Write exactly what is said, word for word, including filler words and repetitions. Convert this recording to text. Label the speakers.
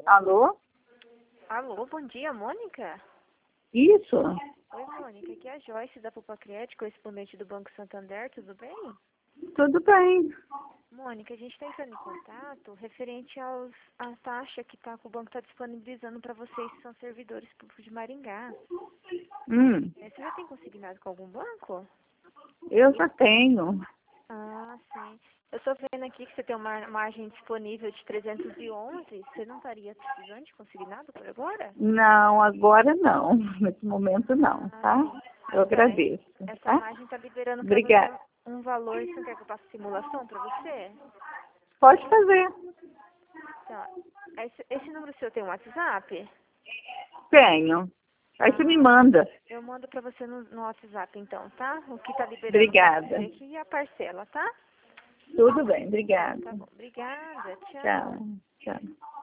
Speaker 1: Alô?
Speaker 2: Alô, bom dia, Mônica?
Speaker 1: Isso?
Speaker 2: Oi, Mônica, aqui é a Joyce da Pupacred, correspondente do Banco Santander, tudo bem?
Speaker 1: Tudo bem.
Speaker 2: Mônica, a gente está entrando em contato referente aos, à taxa que, tá, que o banco está disponibilizando para vocês que são servidores públicos de Maringá.
Speaker 1: Hum,
Speaker 2: É, você já tem consignado com algum banco?
Speaker 1: eu já tenho.
Speaker 2: Ah, sim. Eu estou vendo aqui que você tem uma margem disponível de trezentos e onze. Você não estaria precisando de consignado por agora?
Speaker 1: Não, agora não. Nesse momento não,
Speaker 2: Ah,
Speaker 1: tá?
Speaker 2: sim.
Speaker 1: Eu
Speaker 2: Então, é-
Speaker 1: agradeço,
Speaker 2: essa
Speaker 1: tá?
Speaker 2: margem está liberando para
Speaker 1: Obrigada.
Speaker 2: você um valor. Você não quer que eu faça simulação para você?
Speaker 1: Pode fazer.
Speaker 2: Tá. Esse, esse número seu tem um WhatsApp?
Speaker 1: Tenho. Aí você me
Speaker 2: Ah,
Speaker 1: manda.
Speaker 2: eu mando para você no, no WhatsApp, então, tá? O que está liberando para
Speaker 1: Obrigada.
Speaker 2: você aqui e a parcela, tá?
Speaker 1: Tudo bem,
Speaker 2: Então,
Speaker 1: obrigada.
Speaker 2: tá bom. Obrigada. Tchau.
Speaker 1: Tchau. Tchau.